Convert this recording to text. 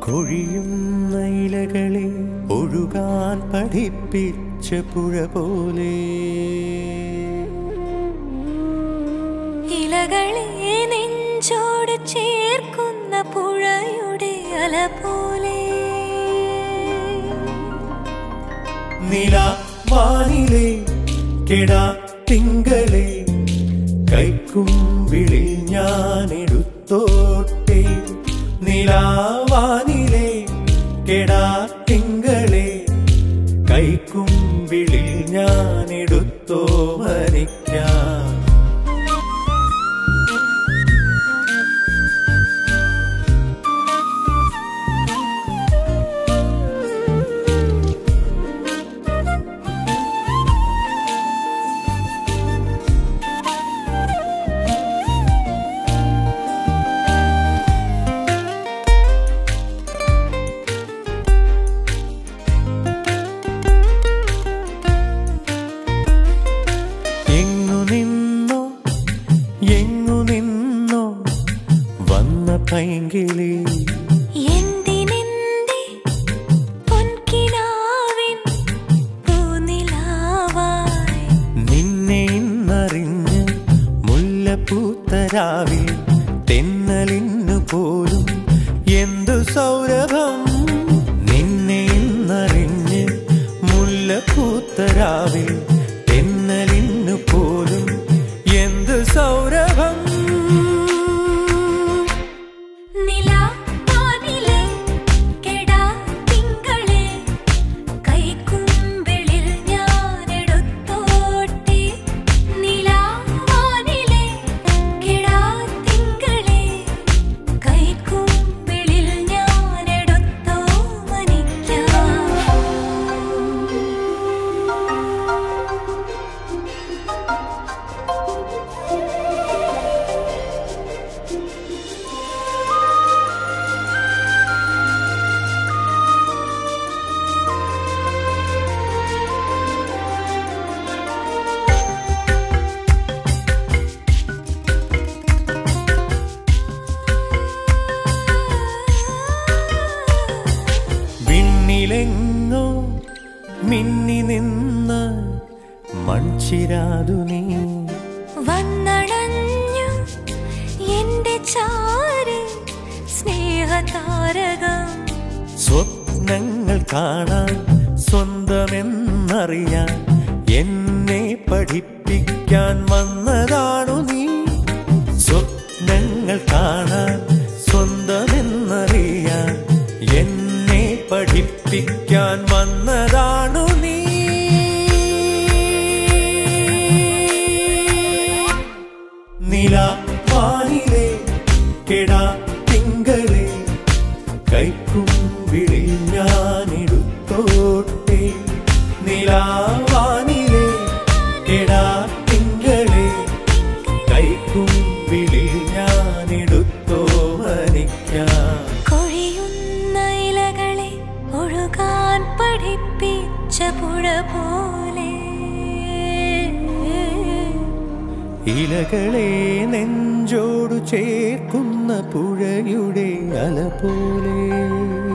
കൊഴിയുന്ന ഇലകളെ ഒഴുകാൻ പഠിപ്പിച്ച പുഴ പോലെ ഇലകളെ നെഞ്ചോട് ചേർക്കുന്ന പുഴയുടെ അല പോലെ നിലാവാനിലെ കെടാത്തിങ്കളെ കൈക്കുമ്പിളിൽ ഞാൻ എടുത്തോട്ടെ നിലാവാനിലെ കെടാത്തിങ്കളെ കൈക്കുമ്പിളിൽ ഞാൻ എടുത്തോ മരിക്കാം പൈങ്കിളി എന്തിനെന്റെ പൊൻകിനാവിൻ പൂനിലാവായി നിന്നെ ഇന്നറിഞ്ഞ് മുല്ലപ്പൂത്തരാവിൽ തെന്നലിന്നു പോലും എന്തു സൗരഭം നിന്നെ ഇന്നറിഞ്ഞ് മുല്ലപ്പൂത്തരാവിൽ തെന്നലിന്നു പോലും എന്തു സൗരഭം ിലെങ്ങോ മിന്നി നിന്ന മൺചിരാതു നീ വന്നണഞ്ഞു എന്റെ ചാരി സ്നേഹതാരകം സ്വപ്നങ്ങൾ കാണാൻ സ്വന്തമെന്നറിയാൻ എന്നെ പഠിപ്പിക്കാൻ വന്നതാണു നീ സ്വപ്നങ്ങൾ കാണാൻ സ്വന്തമെന്നറിയാൻ എന്നെ പഠിപ്പിക്കാൻ വന്നതാണു നീ നിലാവാനിലെ കെടാത്തിങ്കളെ കൈക്കുമ്പിളിൽ ഞാൻ എടുത്തോട്ടെ നിലാവാനിലെ കെടാത്തിങ്കളെ കൈക്കുമ്പിളിൽ ഞാൻ എടുത്തോ മരിക്കാം ഒഴുകാൻ പഠിപ്പിച്ച പുഴ പോലെ ഇലകളെ നെഞ്ചോടു ചേർക്കുന്ന പുഴയുടെ അല പോലെ